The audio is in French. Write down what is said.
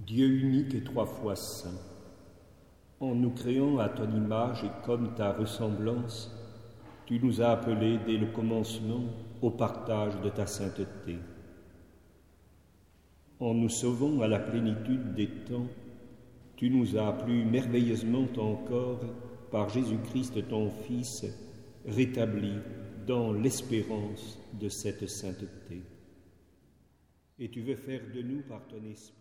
Dieu unique et trois fois saint, en nous créant à ton image et comme ta ressemblance, tu nous as appelés dès le commencement au partage de ta sainteté. En nous sauvant à la plénitude des temps, tu nous as plus merveilleusement encore, par Jésus-Christ ton Fils, rétablis dans l'espérance de cette sainteté. Et tu veux faire de nous par ton Esprit